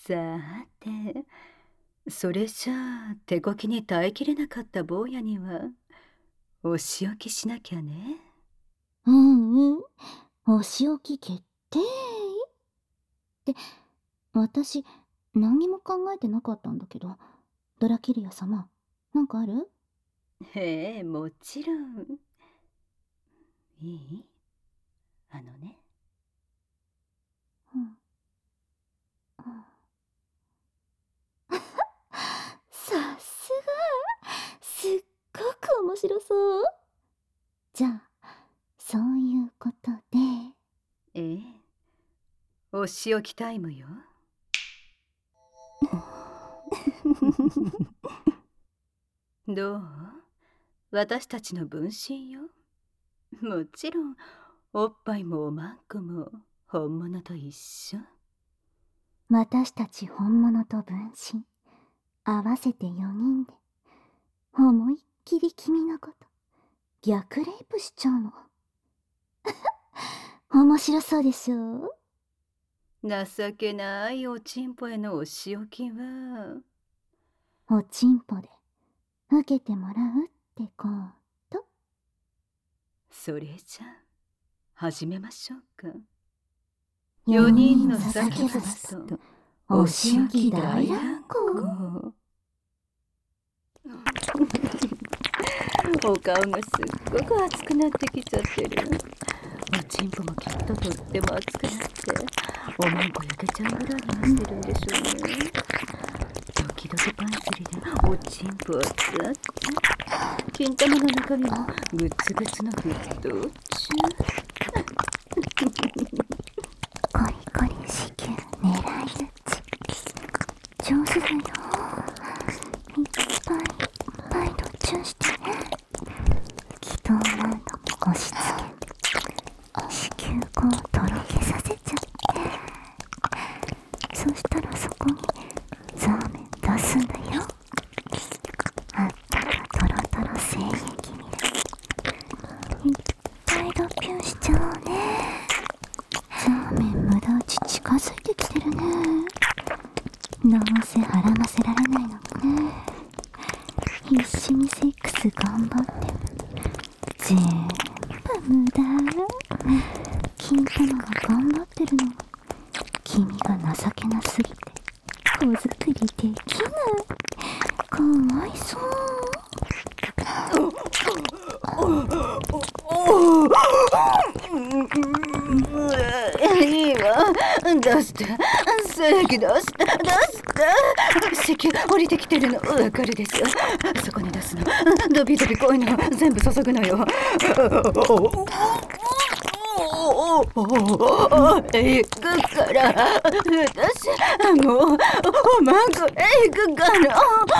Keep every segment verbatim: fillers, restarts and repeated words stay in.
さて、それじゃあ手こきに耐えきれなかった坊やにはお仕置きしなきゃね。 うんうん。お仕置き決定。って、私、何にも考えてなかったんだけど、ドラキリア様、なんかある？ ええ、もちろん。いい？あのね。 うん。さすが、すっごく面白そう。じゃあ、そういうことで。 ええ、お仕置きタイムよ。どう？私たちの分身よ。もちろんおっぱいもおまんこも本物と一緒。 私たち本物と分身、合わせてよにんで、思いっきり君のこと、逆レイプしちゃうの。面白そうでしょ？ 情けないおちんぽへのお仕置きは。 おちんぽで受けてもらうってこと。 それじゃ始めましょうか。 よにん四人ののサキュサキュババスとスとおお仕置仕置きき大大乱乱行。 行。お顔がすっごく熱くなってきちゃってる。おちんぽもきっととっても熱くなっておまんこ焼けちゃうぐらいにしてるんでしょうね。時々パン釣りでおちんぽをつって金玉の中身もグツグツの沸騰中。 コリコリ子宮狙い撃ち。上手だよ。いっぱいいっぱい途中してね。気筒何度も押し付け、子宮口をとろけさせちゃって、そしたらそこにザーメン出すんだよ。あったかトロトロ精液にいっぱいドピュンしちゃおうね。ザーメン無駄打ち近づいてきてるね。どうせはらませられないのにね。必死にセックス頑張っても全部無駄。金玉が頑張ってるのに君が情けなすぎて子作りできない。かわいそう。 いいわ、出して、精液出して、出して。子宮降りてきてるのわかるでしょ。そこに出すの、ドビドビこういうの全部注ぐのよ。行くから、私もうおまんこへ行くから。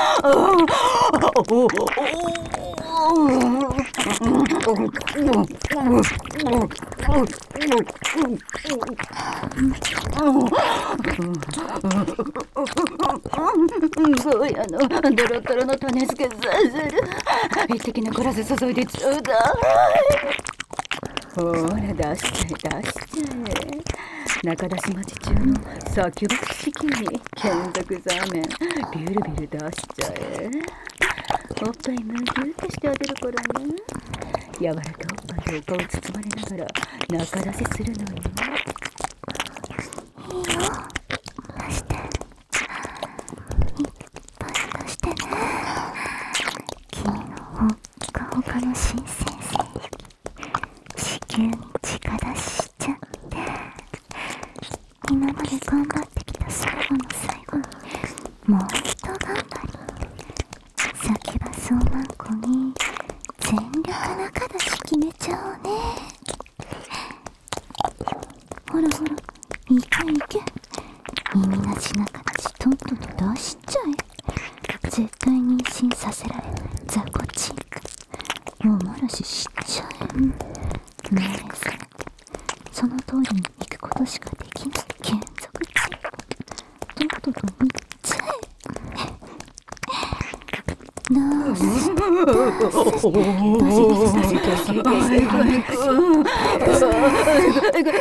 坊やのドロドロの種付けさせる。一滴残らず注いでちょうだい。ほら出しちゃえ出しちゃえ。中出し待ち中のサキュバス子宮に剣属ザーメンビュルビュル出しちゃえ。おっぱいむぎゅってしてあげるからね。柔らかおっぱいでお顔包まれながら中出しするのよ。 いいよ、出して。いっぱい出してね。君のほっかほかの新鮮精液子宮に直出ししちゃって、今まで頑張ってきた最後の最後にもうひと頑張り、サキュバスおまんこに全力中出し決めちゃおうね。ほらほら、いけいけ。耳なし中出しとっとと出しちゃえ。絶対妊娠させられない雑魚チンクおまらししちゃえ。命令されてその通りに行くことしかできない眷属チンクとっとといっちゃえ。どうせどうせどうせどうせどうせどうせどうせ